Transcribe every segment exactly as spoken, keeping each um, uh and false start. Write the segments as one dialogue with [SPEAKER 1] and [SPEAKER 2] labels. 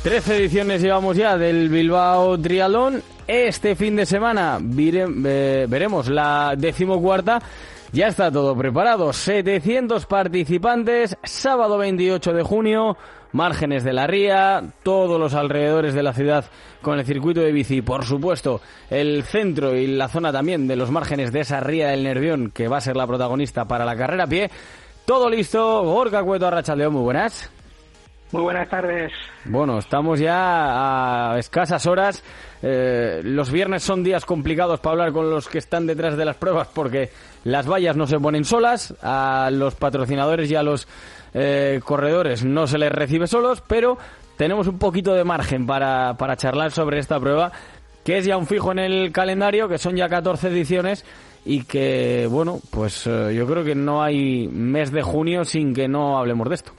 [SPEAKER 1] trece ediciones llevamos ya del Bilbao Triatlón. Este fin de semana vire, eh, veremos la decimocuarta. Ya está todo preparado. setecientos participantes, sábado veintiocho de junio, márgenes de la ría, todos los alrededores de la ciudad con el circuito de bici. Por supuesto, el centro y la zona también de los márgenes de esa ría del Nervión, que va a ser la protagonista para la carrera a pie. Todo listo. Gorka Cueto, Arratsaldeon, muy buenas.
[SPEAKER 2] Muy buenas tardes.
[SPEAKER 1] Bueno, estamos ya a escasas horas. Eh, los viernes son días complicados para hablar con los que están detrás de las pruebas porque las vallas no se ponen solas, a los patrocinadores y a los eh, corredores no se les recibe solos, pero tenemos un poquito de margen para, para charlar sobre esta prueba, que es ya un fijo en el calendario, que son ya catorce ediciones y que, bueno, pues eh, yo creo que no hay mes de junio sin que no hablemos de esto.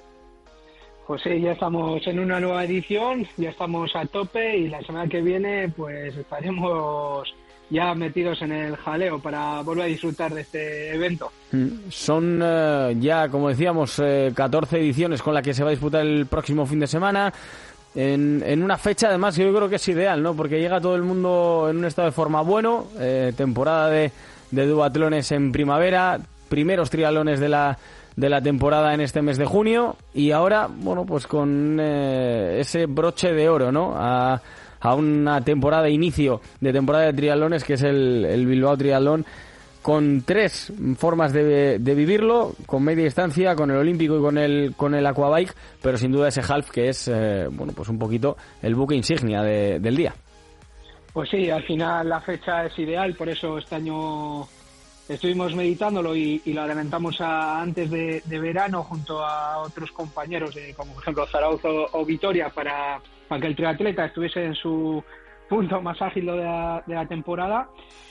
[SPEAKER 2] Pues sí, ya estamos en una nueva edición, ya estamos a tope y la semana que viene pues estaremos ya metidos en el jaleo para volver a disfrutar de este evento.
[SPEAKER 1] Son eh, ya, como decíamos, eh, catorce ediciones con las que se va a disputar el próximo fin de semana, en, en una fecha además que yo creo que es ideal, ¿no? Porque llega todo el mundo en un estado de forma bueno, eh, temporada de, de duatlones en primavera, primeros triatlones de la de la temporada en este mes de junio y ahora, bueno, pues con eh, ese broche de oro, ¿no? A, a una temporada de inicio de temporada de triatlones que es el, el Bilbao Triatlón, con tres formas de, de vivirlo, con media distancia, con el olímpico y con el con el aquabike, pero sin duda ese half que es, eh, bueno, pues un poquito el buque insignia de, del día.
[SPEAKER 2] Pues sí, al final la fecha es ideal, por eso este año estuvimos meditándolo y, y lo adelantamos a, antes de, de verano junto a otros compañeros, de, como por ejemplo Zarauz o, o Vitoria, para, para que el triatleta estuviese en su punto más ágil de la, de la temporada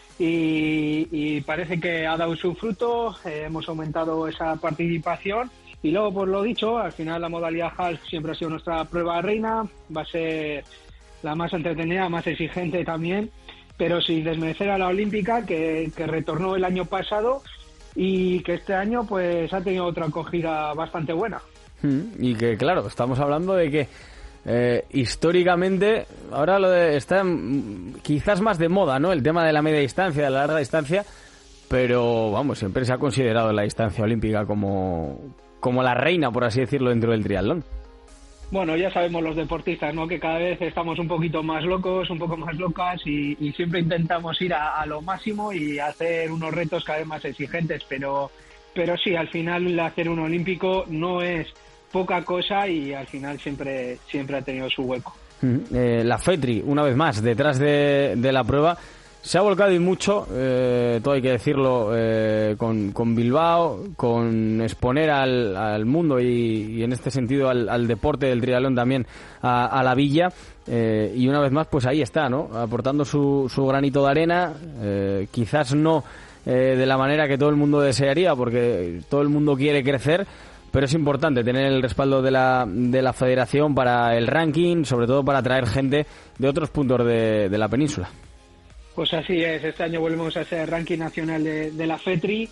[SPEAKER 2] y, y parece que ha dado su fruto, eh, hemos aumentado esa participación y luego, por lo dicho, al final la modalidad half siempre ha sido nuestra prueba reina, va a ser la más entretenida, más exigente también, pero sin desmerecer a la olímpica que, que retornó el año pasado y que este año pues ha tenido otra acogida bastante buena.
[SPEAKER 1] Y que claro, estamos hablando de que eh, históricamente ahora lo de, está quizás más de moda, ¿no? El tema de la media distancia, de la larga distancia, pero vamos, siempre se ha considerado la distancia olímpica como, como la reina, por así decirlo, dentro del triatlón.
[SPEAKER 2] Bueno, ya sabemos los deportistas, ¿no? Que cada vez estamos un poquito más locos, un poco más locas y, y siempre intentamos ir a, a lo máximo y hacer unos retos cada vez más exigentes, pero, pero sí, al final hacer un olímpico no es poca cosa y al final siempre, siempre ha tenido su hueco.
[SPEAKER 1] Eh, la FETRI, una vez más, detrás de, de la prueba, se ha volcado y mucho, eh, todo hay que decirlo, eh, con, con Bilbao, con exponer al, al mundo y, y en este sentido al, al deporte del triatlón también a, a la villa, eh, y una vez más pues ahí está, ¿no? Aportando su, su granito de arena, eh, quizás no eh, de la manera que todo el mundo desearía porque todo el mundo quiere crecer, pero es importante tener el respaldo de la, de la federación para el ranking, sobre todo para atraer gente de otros puntos de, de la península.
[SPEAKER 2] Pues así es, este año volvemos a ser ranking nacional de, de la FETRI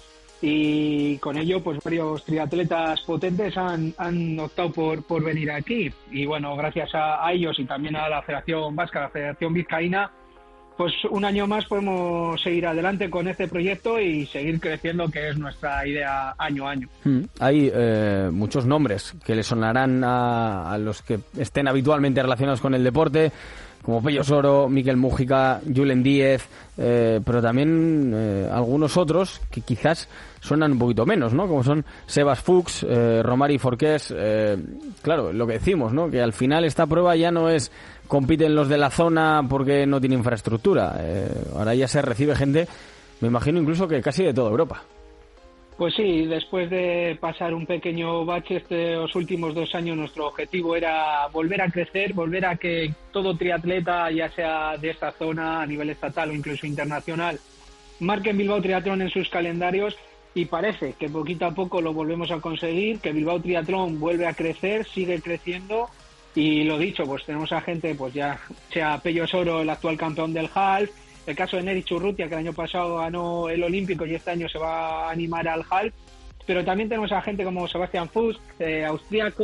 [SPEAKER 2] y con ello pues varios triatletas potentes han, han optado por, por venir aquí y bueno, gracias a, a ellos y también a la Federación Vasca, la Federación Vizcaína, pues un año más podemos seguir adelante con este proyecto y seguir creciendo, que es nuestra idea año a año.
[SPEAKER 1] Hmm. Hay eh, muchos nombres que le sonarán a, a los que estén habitualmente relacionados con el deporte, como Pello Soro, Miquel Mújica, Julen Díez, eh, pero también eh, algunos otros que quizás suenan un poquito menos, ¿no? Como son Sebas Fuchs, eh, Romari Forqués, eh, claro, lo que decimos, ¿no? Que al final esta prueba ya no es compiten los de la zona porque no tiene infraestructura, eh, ahora ya se recibe gente, me imagino incluso que casi de toda Europa.
[SPEAKER 2] Pues sí, después de pasar un pequeño bache estos últimos dos años, nuestro objetivo era volver a crecer, volver a que todo triatleta, ya sea de esta zona a nivel estatal o incluso internacional, marquen Bilbao Triatlón en sus calendarios y parece que poquito a poco lo volvemos a conseguir, que Bilbao Triatlón vuelve a crecer, sigue creciendo y lo dicho, pues tenemos a gente, pues ya sea Pello Soro, el actual campeón del half, el caso de Neri Churrutia, que el año pasado ganó el Olímpico y este año se va a animar al half, pero también tenemos a gente como Sebastian Fuchs, eh, austriaco,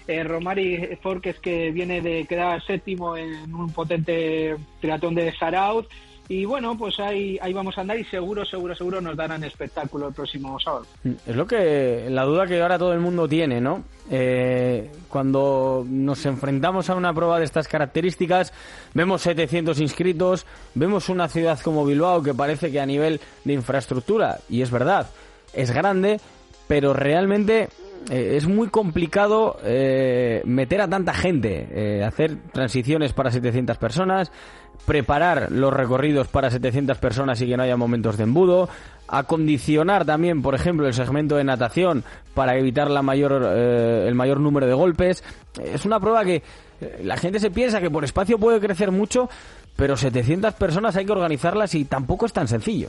[SPEAKER 2] eh, Romari Forques, que viene de quedar séptimo en un potente triatlón de Zarauz. Y bueno, pues ahí, ahí vamos a andar y seguro, seguro, seguro nos darán espectáculo el próximo sábado.
[SPEAKER 1] Es lo que, la duda que ahora todo el mundo tiene, ¿no? Eh, cuando nos enfrentamos a una prueba de estas características, vemos setecientos inscritos, vemos una ciudad como Bilbao que parece que a nivel de infraestructura, y es verdad, es grande, pero realmente eh, es muy complicado eh, meter a tanta gente, eh, hacer transiciones para setecientas personas, preparar los recorridos para setecientas personas y que no haya momentos de embudo, acondicionar también, por ejemplo, el segmento de natación para evitar la mayor eh, el mayor número de golpes. Es una prueba que eh, la gente se piensa que por espacio puede crecer mucho, pero setecientas personas hay que organizarlas y tampoco es tan sencillo.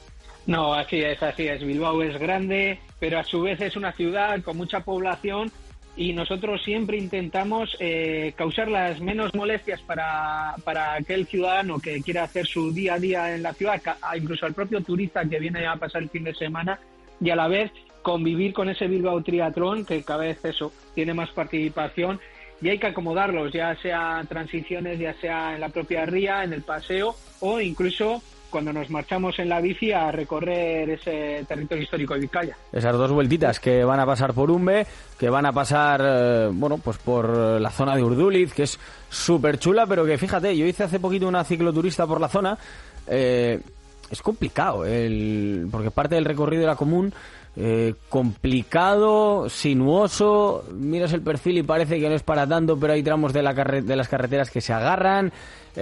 [SPEAKER 2] No, así es, así es. Bilbao es grande, pero a su vez es una ciudad con mucha población y nosotros siempre intentamos eh, causar las menos molestias para, para aquel ciudadano que quiera hacer su día a día en la ciudad, incluso al propio turista que viene a pasar el fin de semana, y a la vez convivir con ese Bilbao Triatlón que cada vez eso tiene más participación y hay que acomodarlos, ya sea transiciones, ya sea en la propia ría, en el paseo o incluso cuando nos marchamos en la bici a recorrer ese territorio histórico de Vizcaya.
[SPEAKER 1] Esas dos vueltitas que van a pasar por Umbe, que van a pasar, eh, bueno, pues por la zona de Urduliz, que es súper chula, pero que fíjate, yo hice hace poquito una cicloturista por la zona, eh, es complicado, el, porque parte del recorrido era común, eh, complicado, sinuoso, miras el perfil y parece que no es para tanto, pero hay tramos de, la carre- de las carreteras que se agarran.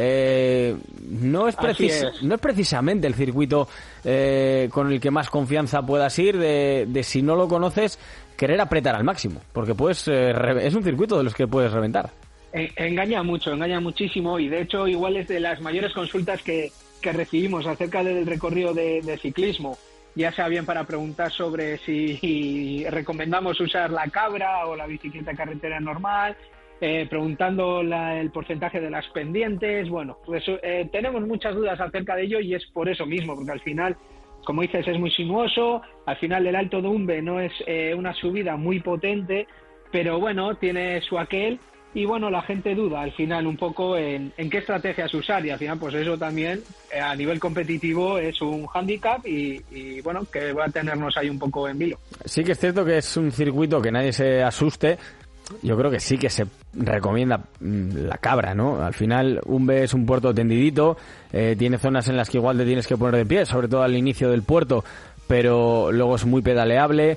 [SPEAKER 1] Eh, no es, precis- es no es precisamente el circuito eh, con el que más confianza puedas ir de, de si no lo conoces querer apretar al máximo, porque pues eh, re- es un circuito de los que puedes reventar.
[SPEAKER 2] Engaña mucho, engaña muchísimo y de hecho igual es de las mayores consultas que, que recibimos acerca del recorrido de, de ciclismo, ya sea bien para preguntar sobre si recomendamos usar la cabra o la bicicleta carretera normal, Eh, preguntando la, el porcentaje de las pendientes. Bueno, pues eh, tenemos muchas dudas acerca de ello y es por eso mismo, porque al final, como dices, es muy sinuoso, al final el Alto de Umbe no es eh, una subida muy potente, pero bueno, tiene su aquel y bueno, la gente duda al final un poco en, en qué estrategias usar y al final pues eso también eh, a nivel competitivo es un hándicap y, y bueno, que va a tenernos ahí un poco en vilo.
[SPEAKER 1] Sí que es cierto que es un circuito que nadie se asuste. Yo creo que sí que se recomienda la cabra, ¿no? Al final, Umbe es un puerto tendidito, eh, tiene zonas en las que igual te tienes que poner de pie, sobre todo al inicio del puerto, pero luego es muy pedaleable.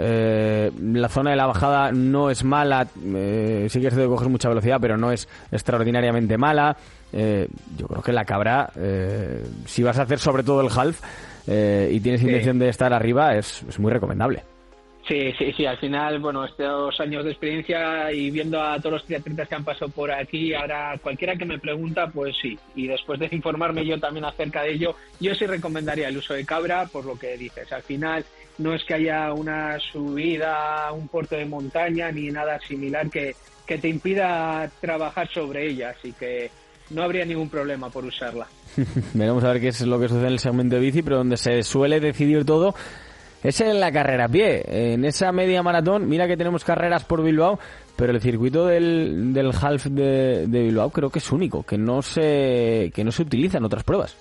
[SPEAKER 1] Eh, la zona de la bajada no es mala, eh, sí que es de coger mucha velocidad, pero no es extraordinariamente mala. Eh, yo creo que la cabra, eh, si vas a hacer sobre todo el half eh, y tienes intención sí. de estar arriba, es, es muy recomendable.
[SPEAKER 2] Sí, sí, sí, al final, bueno, estos años de experiencia y viendo a todos los triatletas que han pasado por aquí, ahora cualquiera que me pregunta, pues sí, y después de informarme yo también acerca de ello, yo sí recomendaría el uso de cabra por lo que dices, al final no es que haya una subida a un puerto de montaña ni nada similar que, que te impida trabajar sobre ella, así que no habría ningún problema por usarla.
[SPEAKER 1] Veremos a ver qué es lo que sucede en el segmento de bici, pero donde se suele decidir todo es en la carrera a pie. En esa media maratón, mira que tenemos carreras por Bilbao, pero el circuito del, del half de, de Bilbao creo que es único, que no se que no se utiliza en otras pruebas.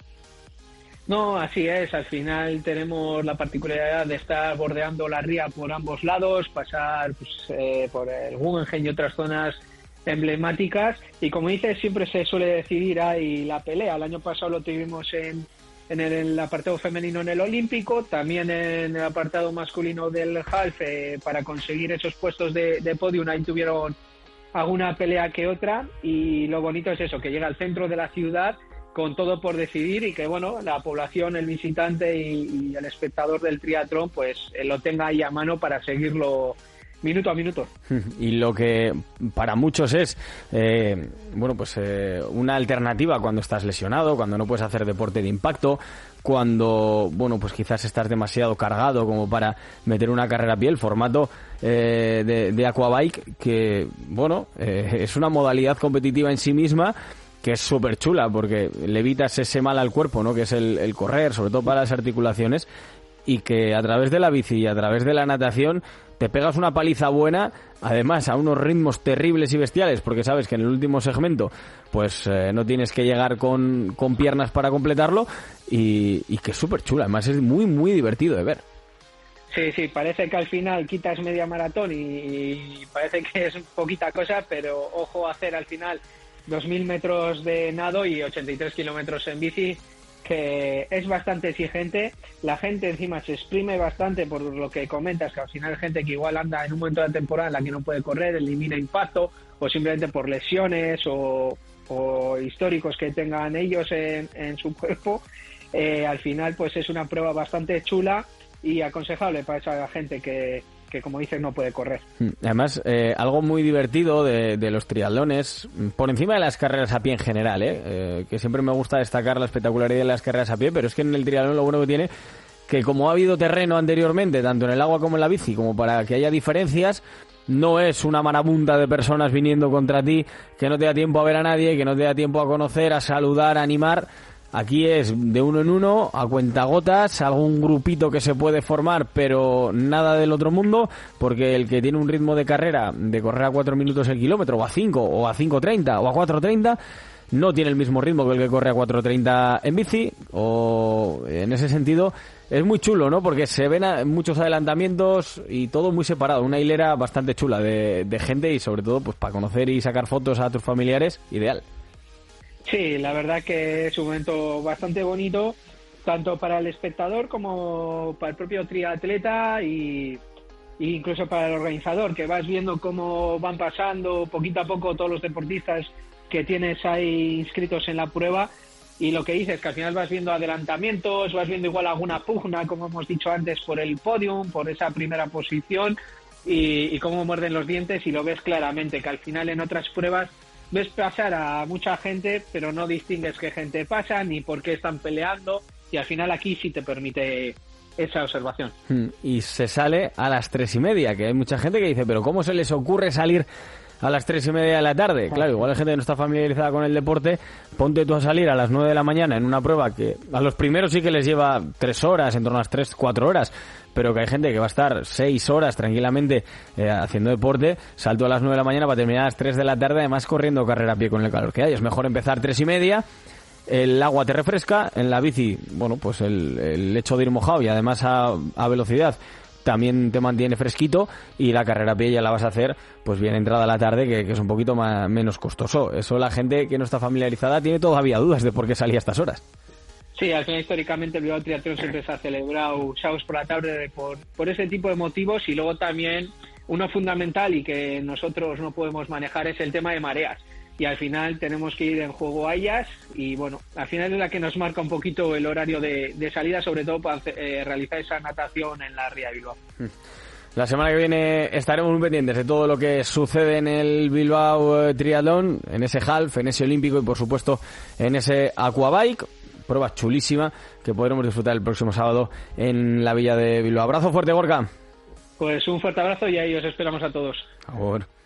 [SPEAKER 2] No, así es. Al final tenemos la particularidad de estar bordeando la ría por ambos lados, pasar pues, eh, por el Guggenheim y otras zonas emblemáticas. Y como dices, siempre se suele decidir ahí la pelea. El año pasado lo tuvimos en en el, en el apartado femenino en el Olímpico, también en el apartado masculino del half, eh, para conseguir esos puestos de, de podium, ahí tuvieron alguna pelea que otra, y lo bonito es eso, que llega al centro de la ciudad con todo por decidir y que bueno, la población, el visitante y, y el espectador del triatlón pues eh, lo tenga ahí a mano para seguirlo minuto a minuto.
[SPEAKER 1] Y lo que para muchos es eh, bueno pues eh, una alternativa cuando estás lesionado, cuando no puedes hacer deporte de impacto, cuando bueno pues quizás estás demasiado cargado como para meter una carrera a pie, el formato eh, de, de aquabike, que bueno eh, es una modalidad competitiva en sí misma que es súper chula porque le evitas ese mal al cuerpo, ¿no? Que es el, el correr, sobre todo para las articulaciones. y que a través de la bici y a través de la natación te pegas una paliza buena, además a unos ritmos terribles y bestiales, porque sabes que en el último segmento pues eh, no tienes que llegar con, con piernas para completarlo, y, y que es súper chula, además es muy muy divertido de ver.
[SPEAKER 2] Sí, sí, parece que al final quitas media maratón y, y parece que es poquita cosa, pero ojo a hacer al final dos mil metros de nado y ochenta y tres kilómetros en bici, que es bastante exigente. La gente encima se exprime bastante por lo que comentas, que al final hay gente que igual anda en un momento de la temporada en la que no puede correr, elimina impacto, o simplemente por lesiones o, o históricos que tengan ellos en, en su cuerpo. Eh, al final pues es una prueba bastante chula y aconsejable para esa gente que, que como dices, no puede correr.
[SPEAKER 1] Además, eh, algo muy divertido de, de los triatlones, por encima de las carreras a pie en general, ¿eh? Eh, que siempre me gusta destacar la espectacularidad de las carreras a pie, pero es que en el triatlón lo bueno que tiene, que como ha habido terreno anteriormente, tanto en el agua como en la bici, como para que haya diferencias, no es una marabunta de personas viniendo contra ti, que no te da tiempo a ver a nadie, que no te da tiempo a conocer, a saludar, a animar. Aquí es de uno en uno, a cuentagotas, algún grupito que se puede formar, pero nada del otro mundo, porque el que tiene un ritmo de carrera, de correr a cuatro minutos el kilómetro, o a cinco, o a cinco treinta, o a cuatro treinta, no tiene el mismo ritmo que el que corre a cuatro treinta en bici, o en ese sentido es muy chulo, ¿no? Porque se ven a, muchos adelantamientos y todo muy separado, una hilera bastante chula de, de gente y sobre todo pues para conocer y sacar fotos a tus familiares, ideal.
[SPEAKER 2] Sí, la verdad que es un momento bastante bonito, tanto para el espectador como para el propio triatleta y, y incluso para el organizador, que vas viendo cómo van pasando poquito a poco todos los deportistas que tienes ahí inscritos en la prueba, y lo que dices, que al final vas viendo adelantamientos, vas viendo igual alguna pugna, como hemos dicho antes, por el podium, por esa primera posición, y, y cómo muerden los dientes, y lo ves claramente, que al final en otras pruebas ves pasar a mucha gente, pero no distingues qué gente pasa ni por qué están peleando, y al final aquí sí te permite esa observación.
[SPEAKER 1] Y se sale a las tres y media, que hay mucha gente que dice, pero ¿cómo se les ocurre salir a las tres y media de la tarde? Claro, igual hay gente que no está familiarizada con el deporte, ponte tú a salir a las nueve de la mañana en una prueba que a los primeros sí que les lleva tres horas, en torno a las tres, cuatro horas, pero que hay gente que va a estar seis horas tranquilamente eh, haciendo deporte, salto a las nueve de la mañana para terminar a las tres de la tarde, además corriendo carrera a pie con el calor que hay. Es mejor empezar tres y media, el agua te refresca, en la bici, bueno, pues el, el hecho de ir mojado y además a, a velocidad también te mantiene fresquito, y la carrera a pie ya la vas a hacer pues bien entrada la tarde, que, que es un poquito más, menos costoso. Eso la gente que no está familiarizada tiene todavía dudas de por qué salía a estas horas.
[SPEAKER 2] Sí, al final históricamente el Bilbao Triatlón siempre se ha celebrado sábados por la tarde por, por ese tipo de motivos, y luego también uno fundamental y que nosotros no podemos manejar es el tema de mareas, y al final tenemos que ir en juego a ellas, y bueno, al final es la que nos marca un poquito el horario de, de salida, sobre todo para eh, realizar esa natación en la Ría de Bilbao.
[SPEAKER 1] La semana que viene estaremos muy pendientes de todo lo que sucede en el Bilbao eh, Triatlón, en ese half, en ese olímpico y por supuesto en ese aquabike. Prueba chulísima que podremos disfrutar el próximo sábado en la Villa de Bilbao. Abrazo fuerte, Gorka.
[SPEAKER 2] Pues un fuerte abrazo y ahí os esperamos a todos.
[SPEAKER 1] Por favor.